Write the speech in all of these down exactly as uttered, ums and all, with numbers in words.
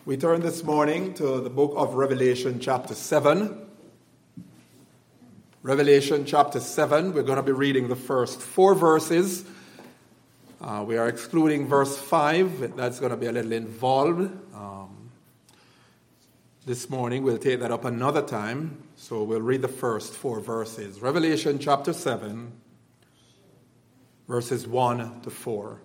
We turn this morning to the book of Revelation chapter seven. Revelation chapter seven, we're going to be reading the first four verses. Uh, we are excluding verse five. That's going to be a little involved. Um, this morning we'll take that up another time. So we'll read the first four verses. Revelation chapter seven, verses one to four.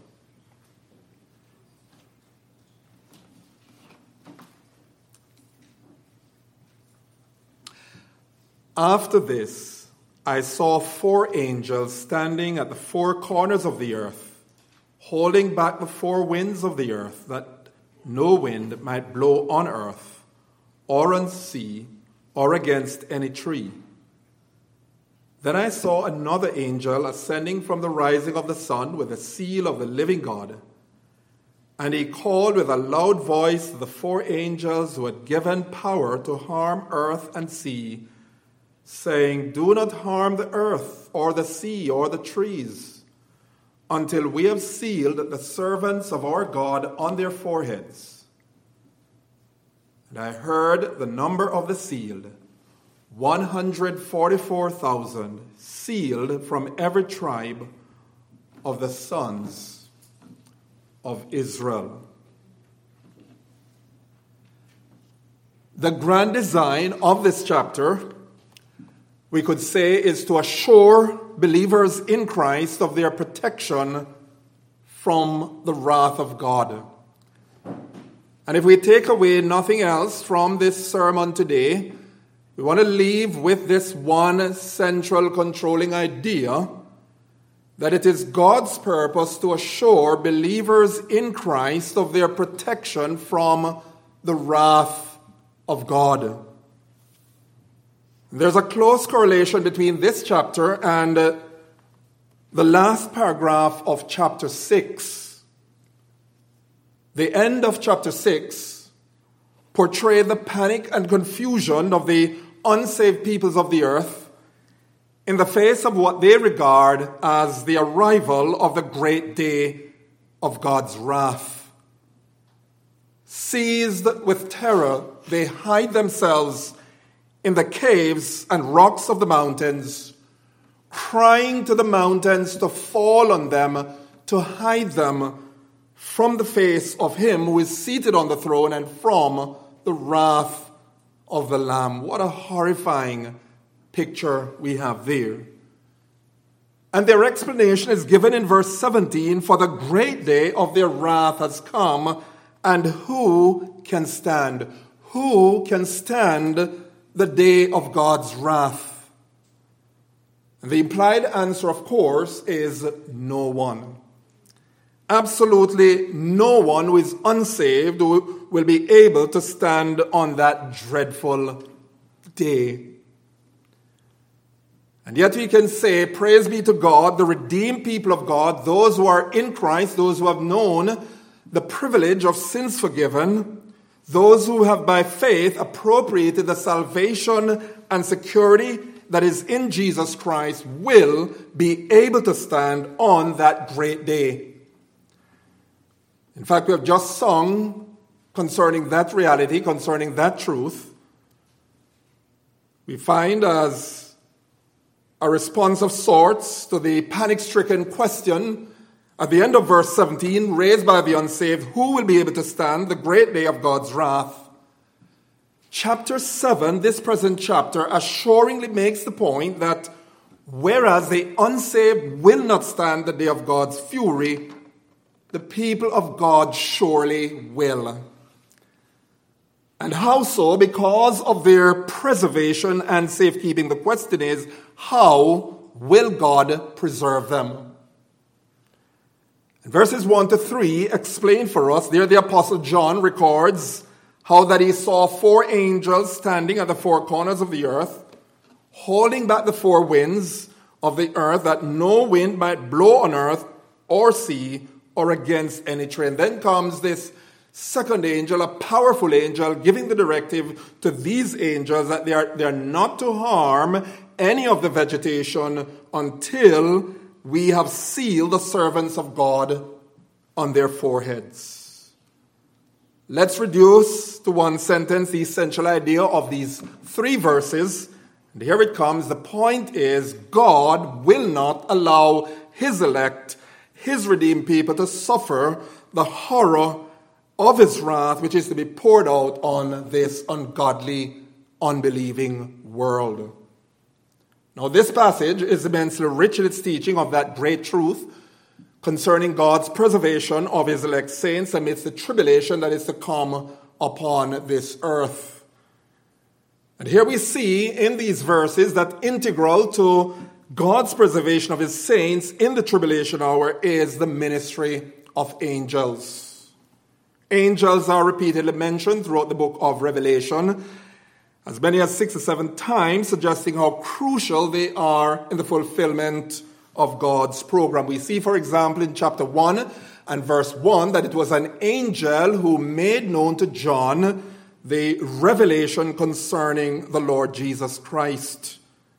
After this, I saw four angels standing at the four corners of the earth, holding back the four winds of the earth, that no wind might blow on earth, or on sea, or against any tree. Then I saw another angel ascending from the rising of the sun with the seal of the living God. And he called with a loud voice to the four angels who had given power to harm earth and sea, saying, "Do not harm the earth or the sea or the trees, until we have sealed the servants of our God on their foreheads." And I heard the number of the sealed, one hundred forty-four thousand, sealed from every tribe of the sons of Israel. The grand design of this chapter, we could say, is to assure believers in Christ of their protection from the wrath of God. And if we take away nothing else from this sermon today, we want to leave with this one central controlling idea, that it is God's purpose to assure believers in Christ of their protection from the wrath of God. There's a close correlation between this chapter and uh, the last paragraph of chapter six. The end of chapter six portrayed the panic and confusion of the unsaved peoples of the earth in the face of what they regard as the arrival of the great day of God's wrath. Seized with terror, they hide themselves in the caves and rocks of the mountains, crying to the mountains to fall on them, to hide them from the face of him who is seated on the throne and from the wrath of the Lamb. What a horrifying picture we have there. And their explanation is given in verse seventeen, "For the great day of their wrath has come, and who can stand?" Who can stand the day of God's wrath? The implied answer, of course, is no one. Absolutely no one who is unsaved will be able to stand on that dreadful day. And yet we can say, praise be to God, the redeemed people of God, those who are in Christ, those who have known the privilege of sins forgiven, those who have by faith appropriated the salvation and security that is in Jesus Christ will be able to stand on that great day. In fact, we have just sung concerning that reality, concerning that truth. We find as a response of sorts to the panic-stricken question at the end of verse seventeen, raised by the unsaved, who will be able to stand the great day of God's wrath? Chapter seven, this present chapter, assuringly makes the point that whereas the unsaved will not stand the day of God's fury, the people of God surely will. And how so? Because of their preservation and safekeeping. The question is, how will God preserve them? Verses one to three explain for us. There the Apostle John records how that he saw four angels standing at the four corners of the earth, holding back the four winds of the earth, that no wind might blow on earth or sea or against any tree. And then comes this second angel, a powerful angel, giving the directive to these angels that they are, they are not to harm any of the vegetation until we have sealed the servants of God on their foreheads. Let's reduce to one sentence the essential idea of these three verses. And here it comes. The point is, God will not allow his elect, his redeemed people, to suffer the horror of his wrath, which is to be poured out on this ungodly, unbelieving world. Now, this passage is immensely rich in its teaching of that great truth concerning God's preservation of his elect saints amidst the tribulation that is to come upon this earth. And here we see in these verses that integral to God's preservation of his saints in the tribulation hour is the ministry of angels. Angels are repeatedly mentioned throughout the book of Revelation, as many as six or seven times, suggesting how crucial they are in the fulfillment of God's program. We see, for example, in chapter one and verse one, that it was an angel who made known to John the revelation concerning the Lord Jesus Christ.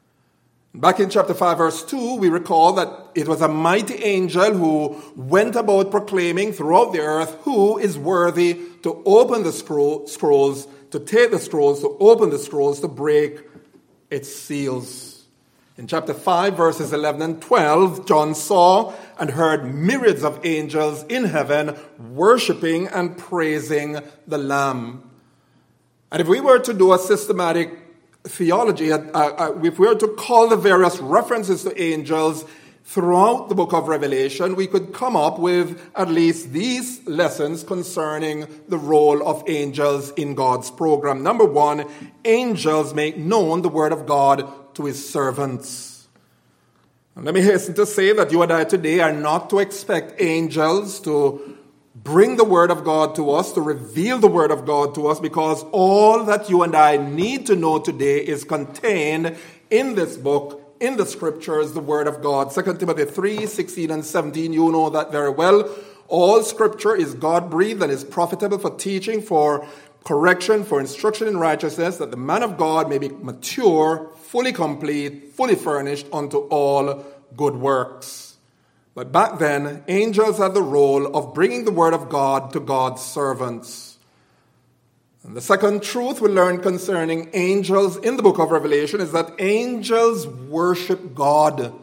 Back in chapter five, verse two, we recall that it was a mighty angel who went about proclaiming throughout the earth who is worthy to open the scroll, scrolls, to take the scrolls, to open the scrolls, to break its seals. In chapter five, verses eleven and twelve, John saw and heard myriads of angels in heaven worshiping and praising the Lamb. And if we were to do a systematic theology, uh, uh, if we were to call the various references to angels throughout the book of Revelation, we could come up with at least these lessons concerning the role of angels in God's program. Number one, angels make known the word of God to his servants. And let me hasten to say that you and I today are not to expect angels to bring the word of God to us, to reveal the word of God to us, because all that you and I need to know today is contained in this book, in the scriptures, the word of God. Second Timothy three, sixteen and seventeen, you know that very well. All scripture is God-breathed and is profitable for teaching, for correction, for instruction in righteousness, that the man of God may be mature, fully complete, fully furnished unto all good works. But back then, angels had the role of bringing the word of God to God's servants. And the second truth we learn concerning angels in the book of Revelation is that angels worship God.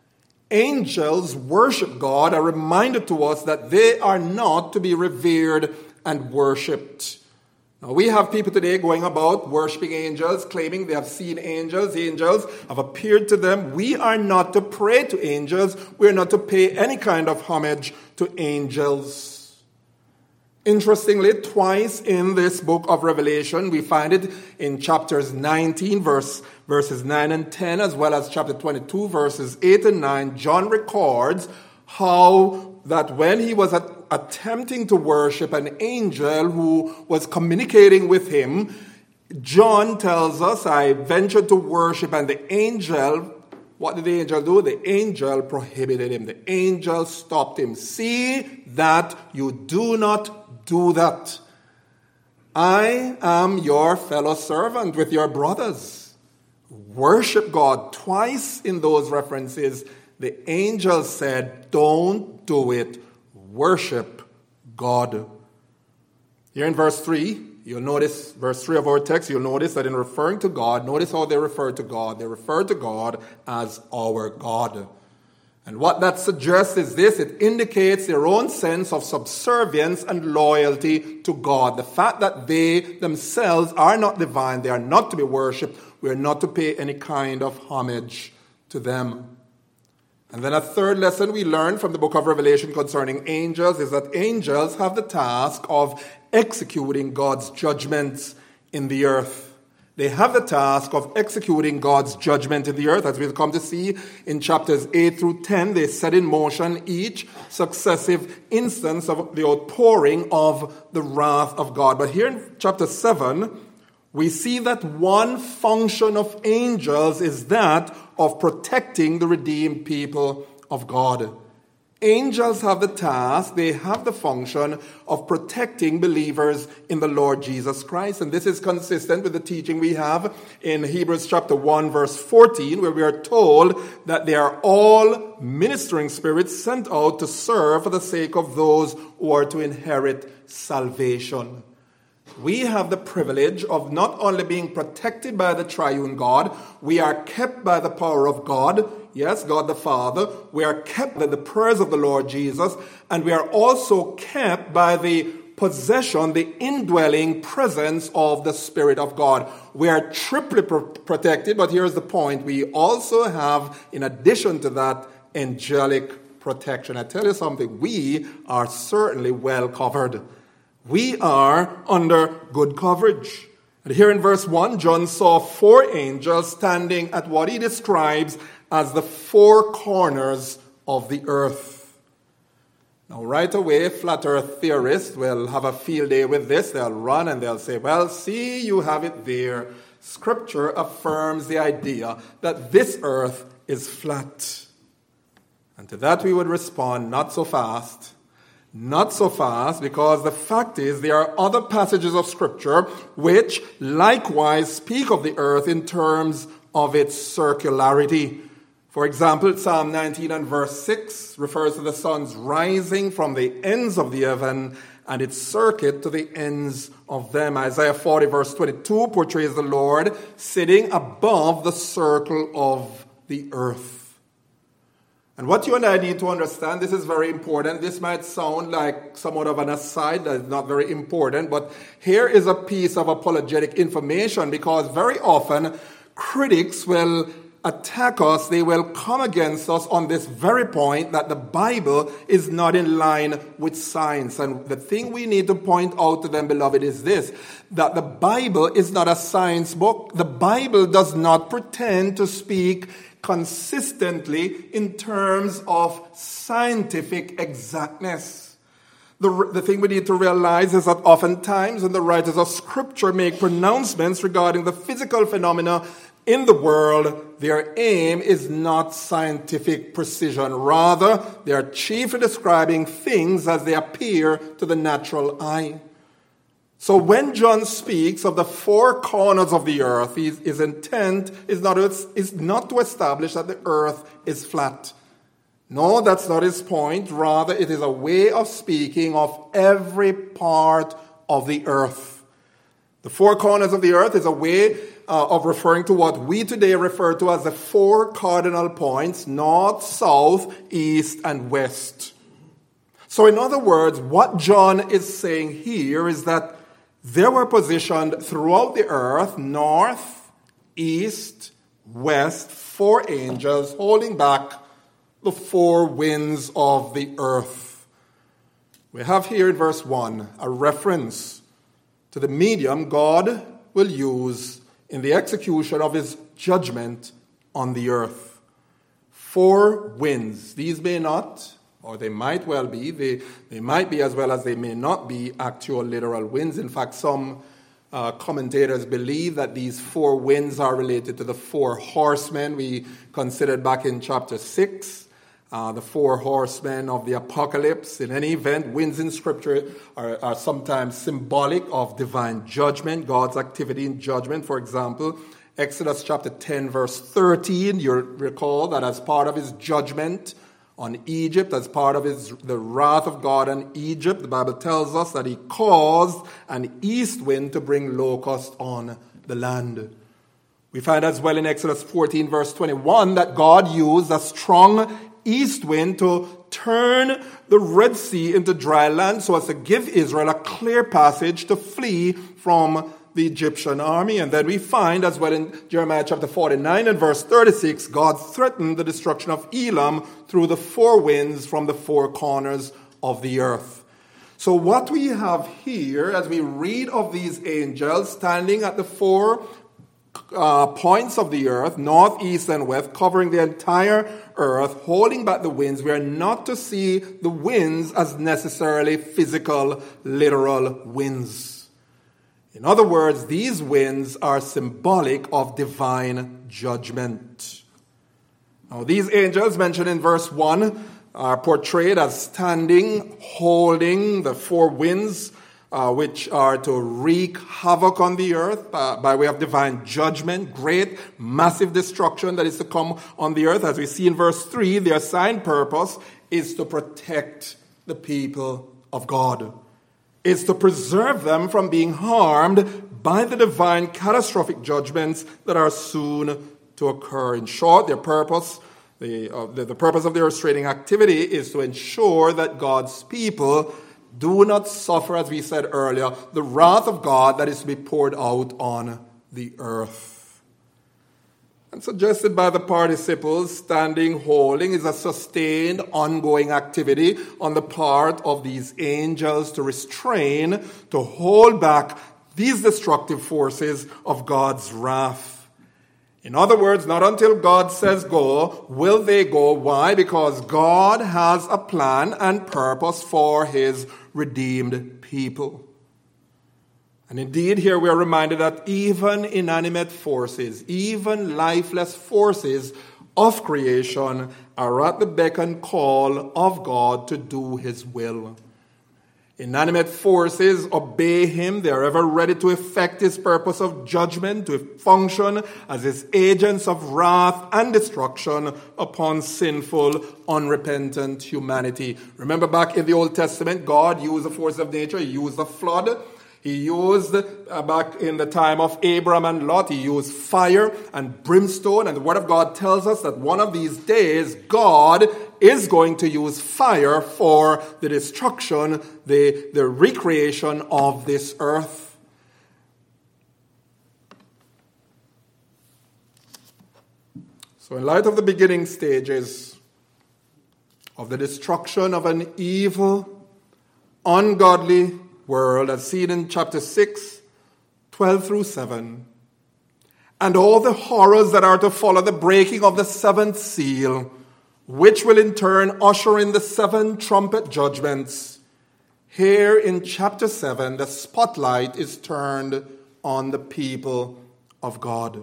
Angels worship God are reminded to us that they are not to be revered and worshipped. Now, we have people today going about worshiping angels, claiming they have seen angels. Angels have appeared to them. We are not to pray to angels. We are not to pay any kind of homage to angels. Interestingly, twice in this book of Revelation, we find it in chapters nineteen, verse, verses nine and ten, as well as chapter twenty-two, verses eight and nine. John records how that when he was at, attempting to worship an angel who was communicating with him, John tells us, I ventured to worship, and the angel, what did the angel do? The angel prohibited him. The angel stopped him. See that you do not do that. I am your fellow servant with your brothers. Worship God. Twice in those references, the angel said, don't do it. Worship God. Here in verse three, you'll notice, verse three of our text, you'll notice that in referring to God, notice how they refer to God. They refer to God as our God. And what that suggests is this: it indicates their own sense of subservience and loyalty to God. The fact that they themselves are not divine, they are not to be worshipped, we are not to pay any kind of homage to them. And then a third lesson we learn from the book of Revelation concerning angels is that angels have the task of executing God's judgments in the earth. They have the task of executing God's judgment in the earth. As we'll come to see in chapters eight through ten, they set in motion each successive instance of the outpouring of the wrath of God. But here in chapter seven, we see that one function of angels is that of protecting the redeemed people of God. Angels have the task, they have the function of protecting believers in the Lord Jesus Christ. And this is consistent with the teaching we have in Hebrews chapter one, verse fourteen, where we are told that they are all ministering spirits sent out to serve for the sake of those who are to inherit salvation. We have the privilege of not only being protected by the triune God, we are kept by the power of God, yes, God the Father, we are kept by the prayers of the Lord Jesus, and we are also kept by the possession, the indwelling presence of the Spirit of God. We are triply pro- protected, but here's the point. We also have, in addition to that, angelic protection. I tell you something, we are certainly well covered. We are under good coverage. And here in verse one, John saw four angels standing at what he describes as the four corners of the earth. Now, right away, flat earth theorists will have a field day with this. They'll run and they'll say, well, see, you have it there. Scripture affirms the idea that this earth is flat. And to that we would respond, not so fast. Not so fast, because the fact is there are other passages of Scripture which likewise speak of the earth in terms of its circularity. For example, Psalm nineteen and verse six refers to the sun's rising from the ends of the heaven and its circuit to the ends of them. Isaiah forty verse twenty-two portrays the Lord sitting above the circle of the earth. And what you and I need to understand, this is very important. This might sound like somewhat of an aside that is not very important, but here is a piece of apologetic information, because very often critics will attack us, they will come against us on this very point that the Bible is not in line with science. And the thing we need to point out to them, beloved, is this, that the Bible is not a science book. The Bible does not pretend to speak consistently in terms of scientific exactness. The, the thing we need to realize is that oftentimes when the writers of Scripture make pronouncements regarding the physical phenomena in the world, their aim is not scientific precision. Rather, they are chiefly describing things as they appear to the natural eye. So when John speaks of the four corners of the earth, his, his intent is not, is not to establish that the earth is flat. No, that's not his point. Rather, it is a way of speaking of every part of the earth. The four corners of the earth is a way uh, of referring to what we today refer to as the four cardinal points, north, south, east, and west. So in other words, what John is saying here is that there were positioned throughout the earth, north, east, west, four angels holding back the four winds of the earth. We have here in verse one a reference to the medium God will use in the execution of his judgment on the earth. Four winds. These may not, or they might well be, they, they might be as well as they may not be actual literal winds. In fact, some uh, commentators believe that these four winds are related to the four horsemen we considered back in chapter six, uh, the four horsemen of the apocalypse. In any event, winds in Scripture are, are sometimes symbolic of divine judgment, God's activity in judgment. For example, Exodus chapter ten, verse thirteen, you'll recall that as part of his judgment on Egypt, as part of his, the wrath of God on Egypt, the Bible tells us that he caused an east wind to bring locusts on the land. We find as well in Exodus fourteen, verse twenty-one, that God used a strong east wind to turn the Red Sea into dry land so as to give Israel a clear passage to flee from the Egyptian army. And then we find as well in Jeremiah chapter forty-nine and verse thirty-six, God threatened the destruction of Elam through the four winds from the four corners of the earth. So what we have here as we read of these angels standing at the four uh, points of the earth, north, east, and west, covering the entire earth, holding back the winds, we are not to see the winds as necessarily physical, literal winds. In other words, these winds are symbolic of divine judgment. Now, these angels mentioned in verse one are portrayed as standing, holding the four winds, uh, which are to wreak havoc on the earth uh, by way of divine judgment, great, massive destruction that is to come on the earth. As we see in verse three, their assigned purpose is to protect the people of God. is to preserve them from being harmed by the divine catastrophic judgments that are soon to occur. In short, their purpose, the, uh, the, the purpose of their restraining activity is to ensure that God's people do not suffer, as we said earlier, the wrath of God that is to be poured out on the earth. And suggested by the participles, standing, holding, is a sustained, ongoing activity on the part of these angels to restrain, to hold back these destructive forces of God's wrath. In other words, not until God says go will they go. Why? Because God has a plan and purpose for his redeemed people. And indeed, here we are reminded that even inanimate forces, even lifeless forces of creation are at the beck and call of God to do his will. Inanimate forces obey him. They are ever ready to effect his purpose of judgment, to function as his agents of wrath and destruction upon sinful, unrepentant humanity. Remember back in the Old Testament, God used the forces of nature. He used the flood. He used, uh, back in the time of Abram and Lot, he used fire and brimstone. And the Word of God tells us that one of these days, God is going to use fire for the destruction, the, the recreation of this earth. So in light of the beginning stages of the destruction of an evil, ungodly world, as seen in chapter six, twelve through seven, and all the horrors that are to follow the breaking of the seventh seal, which will in turn usher in the seven trumpet judgments, here in chapter seven, the spotlight is turned on the people of God.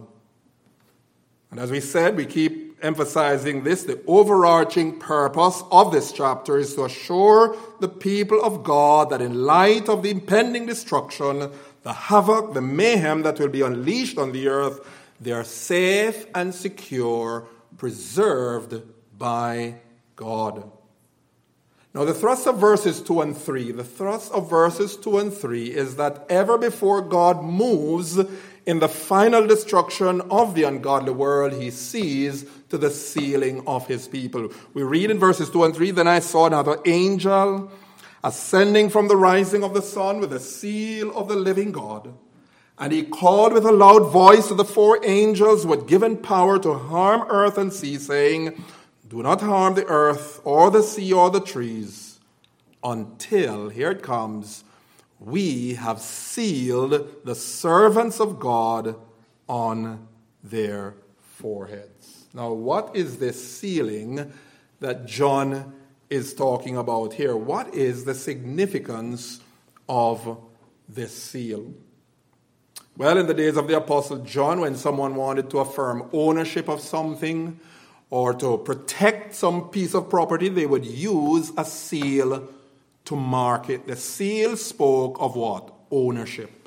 And as we said, we keep emphasizing this, the overarching purpose of this chapter is to assure the people of God that in light of the impending destruction, the havoc, the mayhem that will be unleashed on the earth, they are safe and secure, preserved by God. Now the thrust of verses two and three, the thrust of verses two and three is that ever before God moves in the final destruction of the ungodly world, he sees to the sealing of his people. We read in verses two and three, then I saw another angel ascending from the rising of the sun with the seal of the living God. And he called with a loud voice to the four angels who had given power to harm earth and sea, saying, do not harm the earth or the sea or the trees until, here it comes, we have sealed the servants of God on their foreheads. Now, what is this sealing that John is talking about here? What is the significance of this seal? Well, in the days of the Apostle John, when someone wanted to affirm ownership of something or to protect some piece of property, they would use a seal to mark it. The seal spoke of what? Ownership.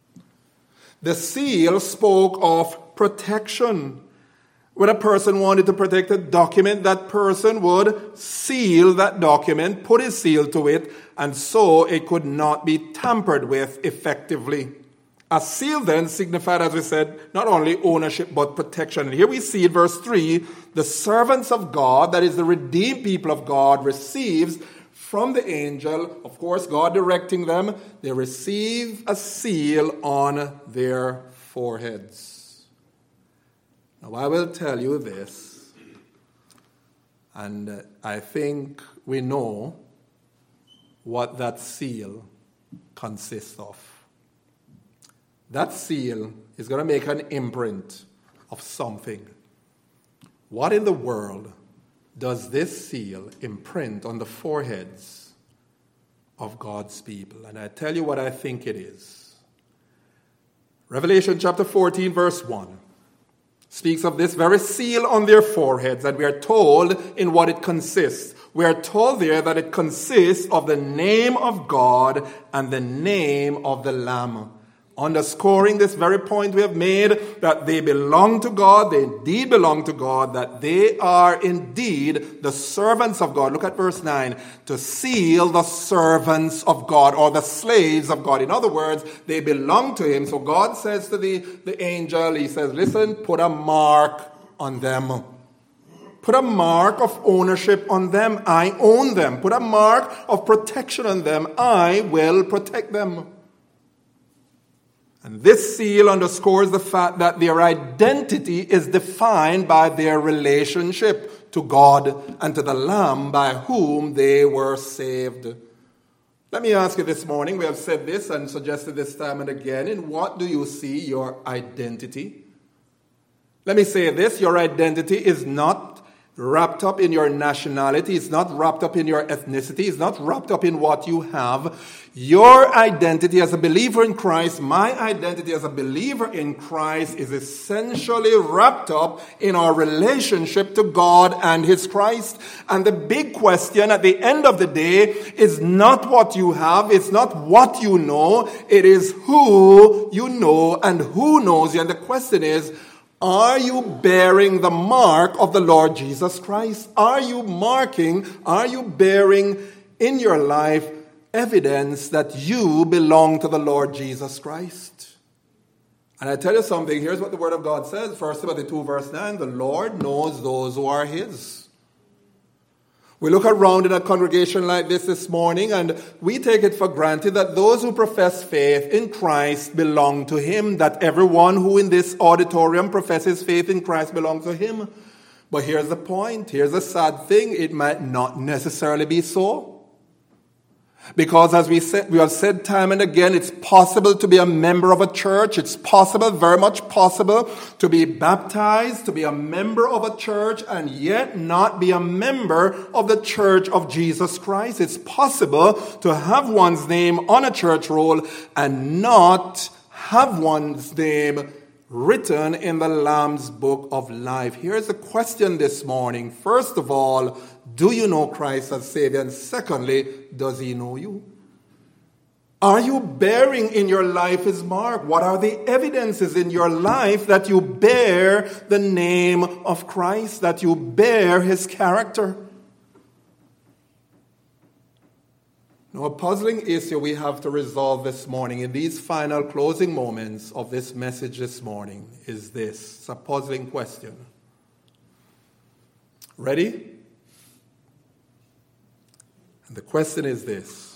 The seal spoke of protection. When a person wanted to protect a document, that person would seal that document, put his seal to it, and so it could not be tampered with effectively. A seal then signified, as we said, not only ownership but protection. And here we see in verse three, the servants of God, that is the redeemed people of God, receives from the angel, of course, God directing them, they receive a seal on their foreheads. Now, I will tell you this, and I think we know what that seal consists of. That seal is going to make an imprint of something. What in the world does this seal imprint on the foreheads of God's people? And I tell you what I think it is. Revelation chapter fourteen, verse one speaks of this very seal on their foreheads, and we are told in what it consists. We are told there that it consists of the name of God and the name of the Lamb. underscoring this very point we have made, that they belong to God, they indeed belong to God, that they are indeed the servants of God. Look at verse nine. To seal the servants of God, or the slaves of God. In other words, they belong to him. So God says to the, the angel, he says, listen, put a mark on them. Put a mark of ownership on them. I own them. Put a mark of protection on them. I will protect them. And this seal underscores the fact that their identity is defined by their relationship to God and to the Lamb by whom they were saved. Let me ask you this morning, we have said this and suggested this time and again, in what do you see your identity? Let me say this, your identity is not wrapped up in your nationality, it's not wrapped up in your ethnicity, it's not wrapped up in what you have. Your identity as a believer in Christ, my identity as a believer in Christ is essentially wrapped up in our relationship to God and his Christ. And the big question at the end of the day is not what you have, it's not what you know, it is who you know and who knows you. And the question is, are you bearing the mark of the Lord Jesus Christ? Are you marking, are you bearing in your life evidence that you belong to the Lord Jesus Christ? And I tell you something, here's what the Word of God says. First Timothy two verse nine, the Lord knows those who are his. We look around in a congregation like this this morning and we take it for granted that those who profess faith in Christ belong to him, that everyone who in this auditorium professes faith in Christ belongs to him. But here's the point, here's the sad thing, it might not necessarily be so. Because as we said, we have said time and again, it's possible to be a member of a church. It's possible, very much possible, to be baptized, to be a member of a church, and yet not be a member of the church of Jesus Christ. It's possible to have one's name on a church roll and not have one's name written in the Lamb's book of life. Here's the question this morning. First of all, do you know Christ as Savior? And secondly, does he know you? Are you bearing in your life his mark? What are the evidences in your life that you bear the name of Christ, that you bear his character? Now, a puzzling issue we have to resolve this morning in these final closing moments of this message this morning is this. It's a puzzling question. Ready? And the question is this.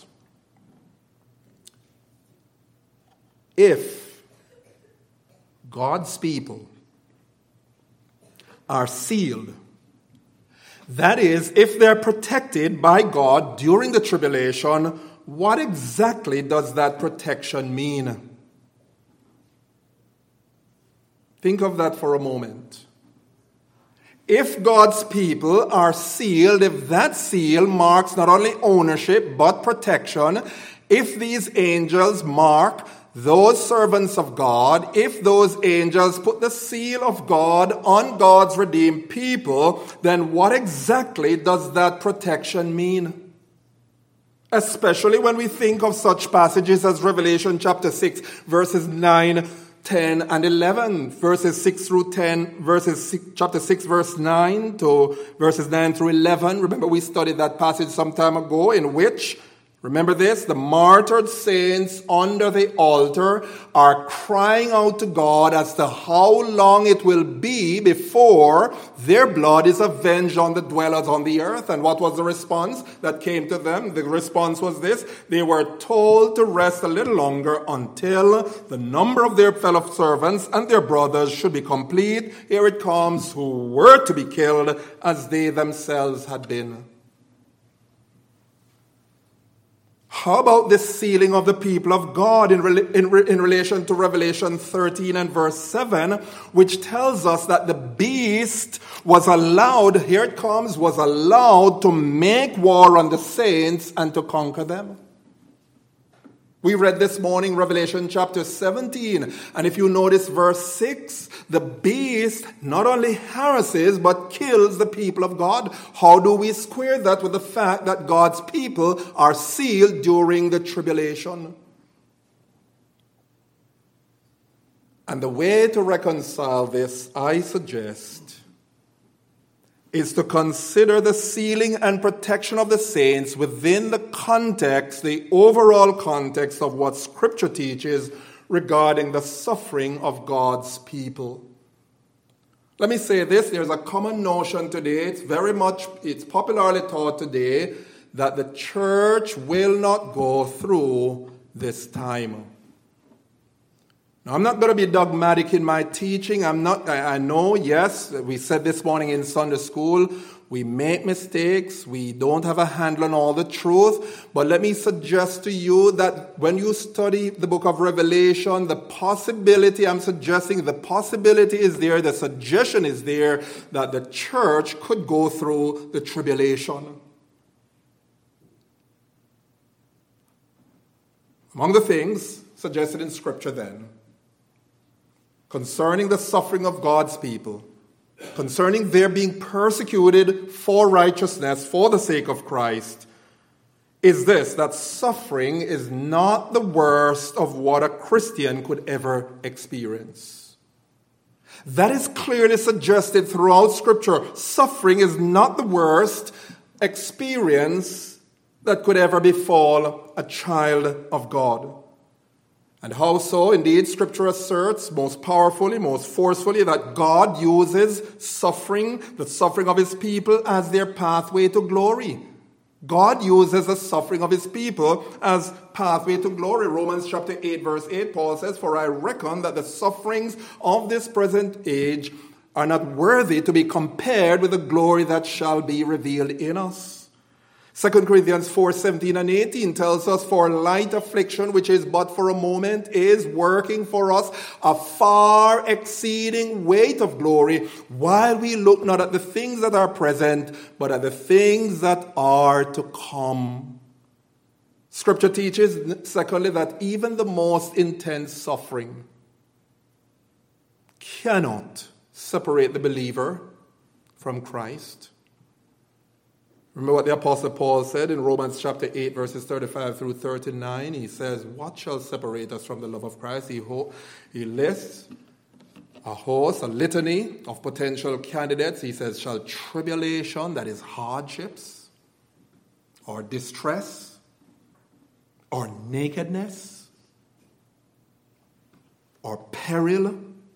If God's people are sealed, that is, if they're protected by God during the tribulation, what exactly does that protection mean? Think of that for a moment. If God's people are sealed, if that seal marks not only ownership but protection, if these angels mark those servants of God, if those angels put the seal of God on God's redeemed people, then what exactly does that protection mean? Especially when we think of such passages as Revelation chapter six, verses nine, ten, and eleven. Verses six through ten, verses six, chapter six, verse nine to verses nine through eleven. Remember, we studied that passage some time ago, in which, remember this, the martyred saints under the altar are crying out to God as to how long it will be before their blood is avenged on the dwellers on the earth. And what was the response that came to them? The response was this: they were told to rest a little longer until the number of their fellow servants and their brothers should be complete. Here it comes, who were to be killed as they themselves had been. How about the sealing of the people of God in, re- in, re- in relation to Revelation thirteen and verse seven, which tells us that the beast was allowed, here it comes, was allowed to make war on the saints and to conquer them? We read this morning Revelation chapter seventeen, and if you notice verse six, the beast not only harasses but kills the people of God. How do we square that with the fact that God's people are sealed during the tribulation? And the way to reconcile this, I suggest, is to consider the sealing and protection of the saints within the context, the overall context of what Scripture teaches regarding the suffering of God's people. Let me say this, there's a common notion today, it's very much, it's popularly taught today, that the church will not go through this time. Now, I'm not going to be dogmatic in my teaching. I'm not, I, I know, yes, we said this morning in Sunday school, we make mistakes, we don't have a handle on all the truth, but let me suggest to you that when you study the book of Revelation, the possibility, I'm suggesting the possibility is there, the suggestion is there that the church could go through the tribulation. Among the things suggested in Scripture then, concerning the suffering of God's people, concerning their being persecuted for righteousness, for the sake of Christ, is this, that suffering is not the worst of what a Christian could ever experience. That is clearly suggested throughout Scripture. Suffering is not the worst experience that could ever befall a child of God. And how so? Indeed, Scripture asserts most powerfully, most forcefully, that God uses suffering, the suffering of His people, as their pathway to glory. God uses the suffering of His people as pathway to glory. Romans chapter eight, verse eight, Paul says, "For I reckon that the sufferings of this present age are not worthy to be compared with the glory that shall be revealed in us." Second Corinthians four, seventeen and eighteen tells us, "For light affliction, which is but for a moment, is working for us a far exceeding weight of glory, while we look not at the things that are present, but at the things that are to come." Scripture teaches, secondly, that even the most intense suffering cannot separate the believer from Christ. Remember what the Apostle Paul said in Romans chapter eight, verses thirty-five through thirty-nine. He says, "What shall separate us from the love of Christ?" He, ho- he lists a host, a litany of potential candidates. He says, "Shall tribulation," that is hardships, or distress, or nakedness, or peril?"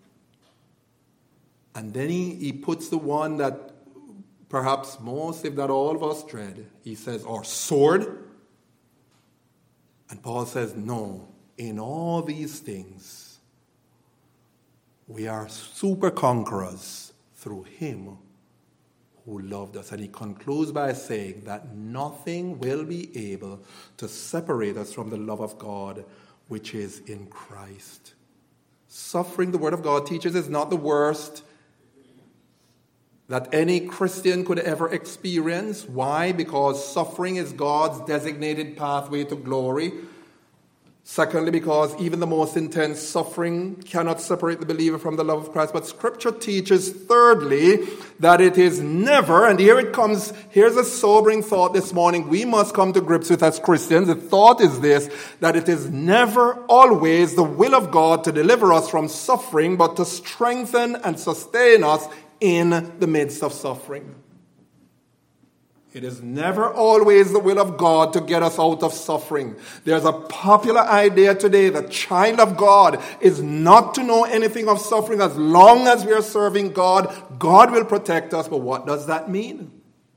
And then he, he puts the one that perhaps most, if not all of us dread. He says, "or sword." And Paul says, "No, in all these things, we are super conquerors through Him who loved us." And he concludes by saying that nothing will be able to separate us from the love of God, which is in Christ. Suffering, the Word of God teaches, is not the worst that any Christian could ever experience. Why? Because suffering is God's designated pathway to glory. Secondly, because even the most intense suffering cannot separate the believer from the love of Christ. But Scripture teaches, thirdly, that it is never, and here it comes, here's a sobering thought this morning we must come to grips with as Christians. The thought is this, that it is never always the will of God to deliver us from suffering, but to strengthen and sustain us in the midst of suffering. It is never always the will of God to get us out of suffering. There's a popular idea today that child of God is not to know anything of suffering. As long as we are serving God, God will protect us. But what does that mean?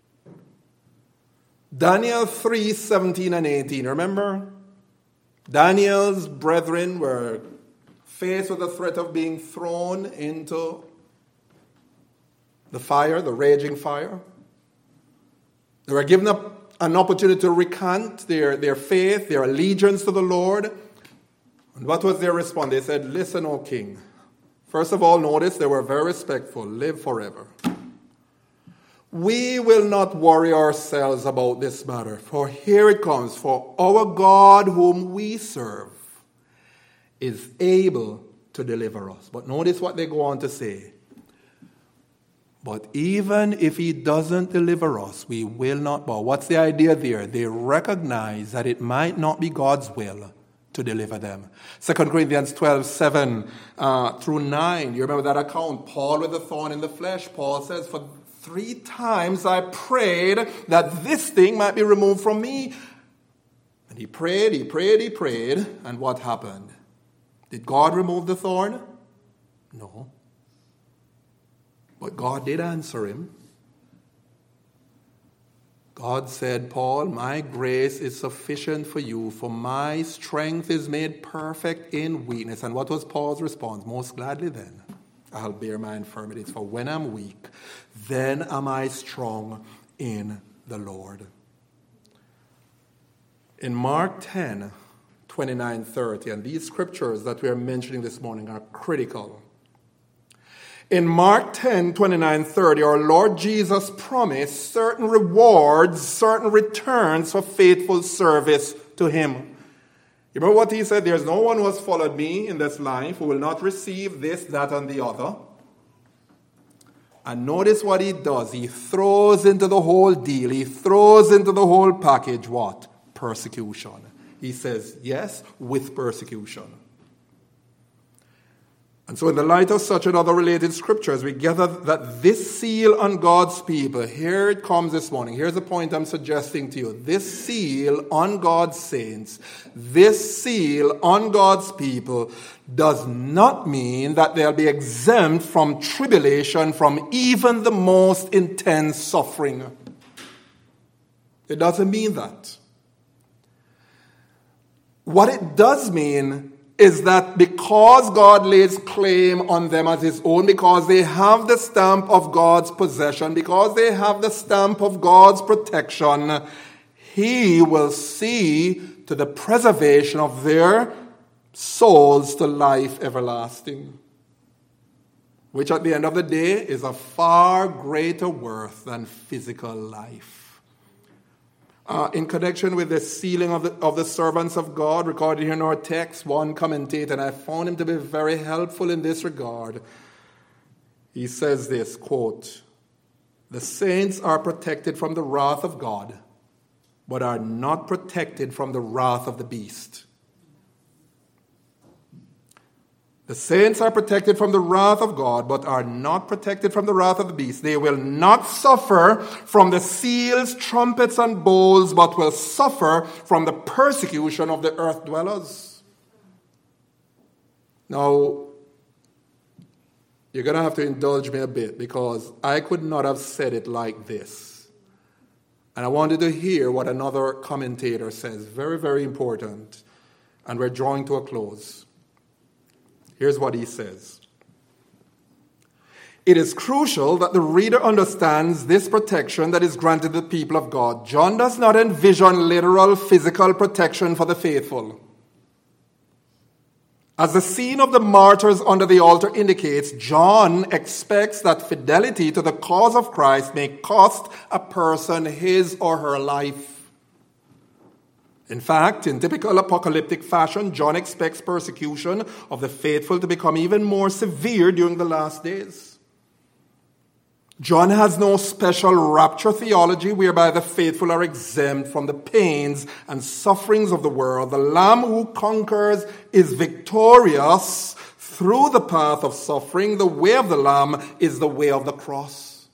Daniel three, seventeen and eighteen. Remember? Daniel's brethren were faced with the threat of being thrown into the fire, the raging fire. They were given up an opportunity to recant their, their faith, their allegiance to the Lord. And what was their response? They said, "Listen, O king." First of all, notice they were very respectful. "Live forever. We will not worry ourselves about this matter, for here it comes, for our God whom we serve is able to deliver us." But notice what they go on to say. "But even if He doesn't deliver us, we will not bow." What's the idea there? They recognize that it might not be God's will to deliver them. Second Corinthians twelve, seven uh, through nine. You remember that account? Paul with the thorn in the flesh. Paul says, for three times I prayed that this thing might be removed from me. And he prayed, he prayed, he prayed. And what happened? Did God remove the thorn? No. But God did answer him. God said, Paul, my grace is sufficient for you, for my strength is made perfect in weakness. And what was Paul's response? Most gladly then, I'll bear my infirmities, for when I'm weak, then am I strong in the Lord. In Mark ten, twenty-nine, thirty, and these scriptures that we are mentioning this morning are critical. In Mark ten, twenty-nine, thirty, our Lord Jesus promised certain rewards, certain returns for faithful service to him. You remember what he said? There's no one who has followed me in this life who will not receive this, that, and the other. And notice what he does. He throws into the whole deal. He throws into the whole package what? Persecution. He says, yes, with persecution. And so in the light of such and other related scriptures, we gather that this seal on God's people, here it comes this morning. Here's the point I'm suggesting to you. This seal on God's saints, this seal on God's people does not mean that they'll be exempt from tribulation, from even the most intense suffering. It doesn't mean that. What it does mean is that because God lays claim on them as his own, because they have the stamp of God's possession, because they have the stamp of God's protection, he will see to the preservation of their souls to life everlasting, which at the end of the day is a far greater worth than physical life. Uh, in connection with the sealing of the, of the servants of God, recorded here in our text, one commentator, and I found him to be very helpful in this regard. He says this, quote, the saints are protected from the wrath of God, but are not protected from the wrath of the beast. The saints are protected from the wrath of God, but are not protected from the wrath of the beast. They will not suffer from the seals, trumpets, and bowls, but will suffer from the persecution of the earth dwellers. Now, you're going to have to indulge me a bit, because I could not have said it like this. And I wanted to hear what another commentator says. Very, very important. And we're drawing to a close. Here's what he says. It is crucial that the reader understands this protection that is granted to the people of God. John does not envision literal physical protection for the faithful. As the scene of the martyrs under the altar indicates, John expects that fidelity to the cause of Christ may cost a person his or her life. In fact, in typical apocalyptic fashion, John expects persecution of the faithful to become even more severe during the last days. John has no special rapture theology whereby the faithful are exempt from the pains and sufferings of the world. The Lamb who conquers is victorious through the path of suffering. The way of the Lamb is the way of the cross.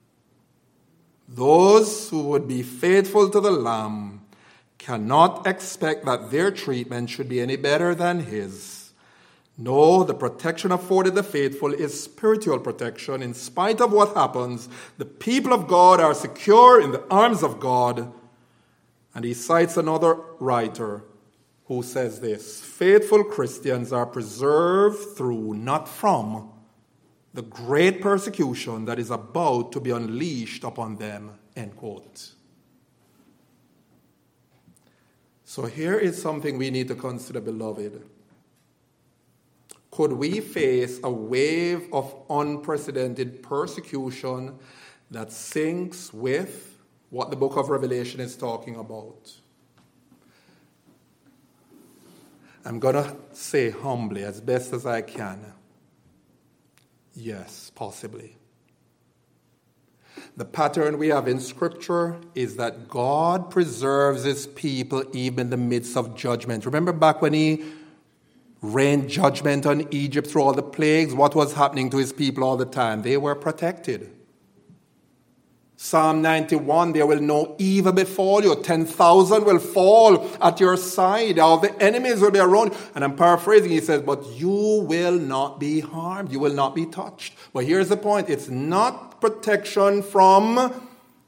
Those who would be faithful to the Lamb cannot expect that their treatment should be any better than his. No, the protection afforded the faithful is spiritual protection. In spite of what happens, the people of God are secure in the arms of God. And he cites another writer who says this, faithful Christians are preserved through, not from, the great persecution that is about to be unleashed upon them, end quote. So here is something we need to consider, beloved. Could we face a wave of unprecedented persecution that syncs with what the book of Revelation is talking about? I'm going to say humbly, as best as I can, yes, possibly. the pattern we have in Scripture is that God preserves his people even in the midst of judgment. Remember back when he rained judgment on Egypt through all the plagues, what was happening to his people all the time? They were protected. Psalm ninety-one, there will no evil befall you. ten thousand will fall at your side. All the enemies will be around. And I'm paraphrasing, he says, but you will not be harmed. You will not be touched. But here's the point. It's not protection from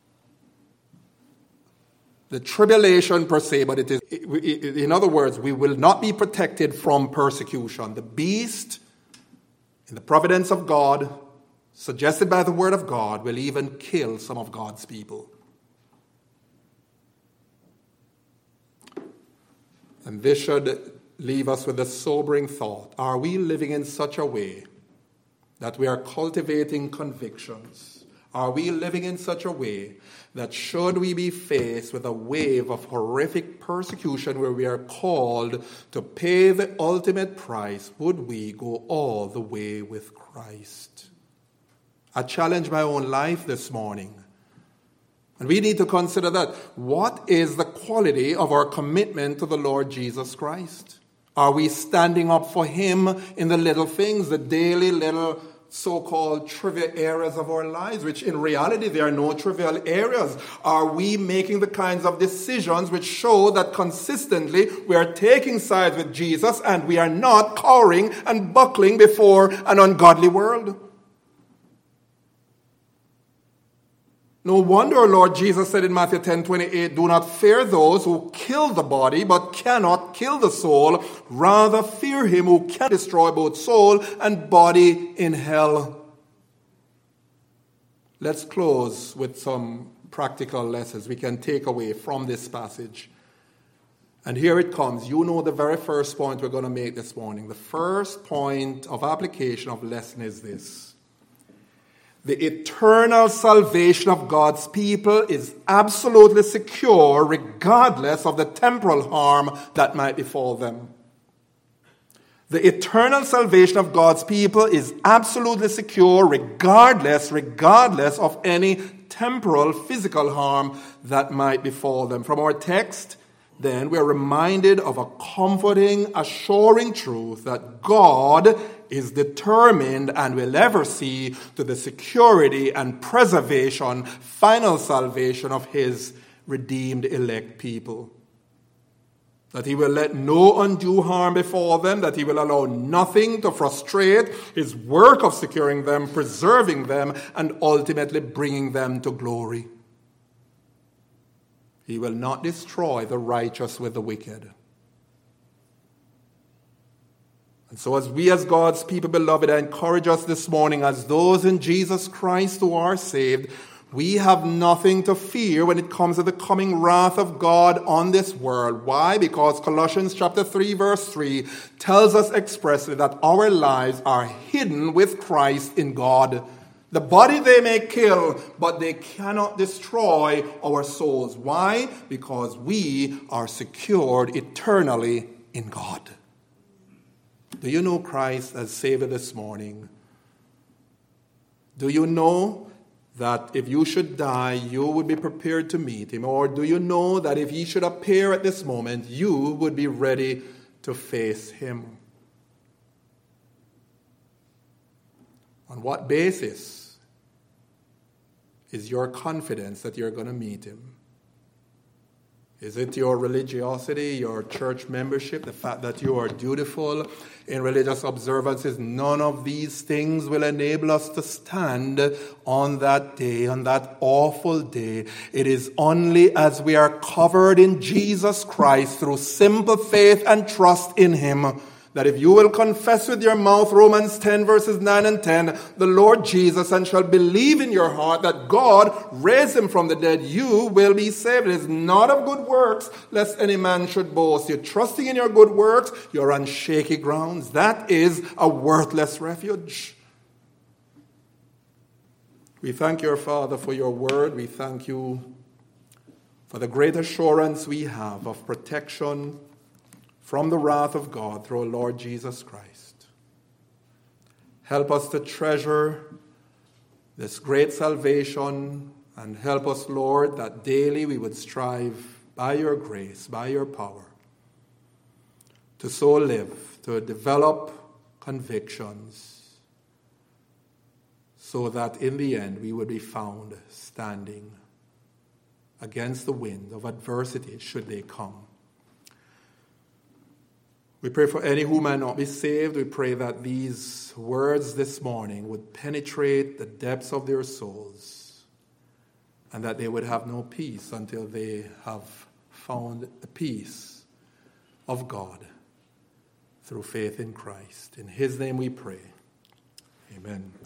the tribulation per se, but it is, in other words, we will not be protected from persecution. The beast, in the providence of God, suggested by the word of God, will even kill some of God's people. And this should leave us with a sobering thought. Are we living in such a way that we are cultivating convictions? Are we living in such a way that should we be faced with a wave of horrific persecution where we are called to pay the ultimate price, would we go all the way with Christ? I challenge my own life this morning. And we need to consider that. What is the quality of our commitment to the Lord Jesus Christ? Are we standing up for him in the little things, the daily little so-called trivial areas of our lives, which in reality there are no trivial areas? Are we making the kinds of decisions which show that consistently we are taking sides with Jesus and we are not cowering and buckling before an ungodly world? No wonder our Lord Jesus said in Matthew ten twenty-eight, do not fear those who kill the body, but cannot kill the soul. Rather fear him who can destroy both soul and body in hell. Let's close with some practical lessons we can take away from this passage. And here it comes. You know the very first point we're going to make this morning. The first point of application of lesson is this. The eternal salvation of God's people is absolutely secure regardless of the temporal harm that might befall them. The eternal salvation of God's people is absolutely secure regardless, regardless of any temporal physical harm that might befall them. From our text, then, we're reminded of a comforting, assuring truth that God is determined and will ever see to the security and preservation, final salvation of his redeemed elect people. That he will let no undue harm befall them, that he will allow nothing to frustrate his work of securing them, preserving them, and ultimately bringing them to glory. He will not destroy the righteous with the wicked. And so as we as God's people, beloved, I encourage us this morning as those in Jesus Christ who are saved, we have nothing to fear when it comes to the coming wrath of God on this world. Why? Because Colossians chapter three verse three tells us expressly that our lives are hidden with Christ in God. The body they may kill, but they cannot destroy our souls. Why? Because we are secured eternally in God. Do you know Christ as Savior this morning? Do you know that if you should die, you would be prepared to meet him? Or do you know that if he should appear at this moment, you would be ready to face him? On what basis is your confidence that you're going to meet him? Is it your religiosity, your church membership, the fact that you are dutiful in religious observances? None of these things will enable us to stand on that day, on that awful day. It is only as we are covered in Jesus Christ through simple faith and trust in him, that if you will confess with your mouth, Romans ten verses nine and ten, the Lord Jesus, and shall believe in your heart that God raised him from the dead, you will be saved. It is not of good works, lest any man should boast. You're trusting in your good works, you're on shaky grounds. That is a worthless refuge. We thank your Father for your word. We thank you for the great assurance we have of protection from the wrath of God through our Lord Jesus Christ. Help us to treasure this great salvation, and help us, Lord, that daily we would strive by your grace, by your power, to so live, to develop convictions, so that in the end we would be found standing against the wind of adversity should they come. We pray for any who might not be saved. We pray that these words this morning would penetrate the depths of their souls, and that they would have no peace until they have found the peace of God through faith in Christ. In his name we pray. Amen.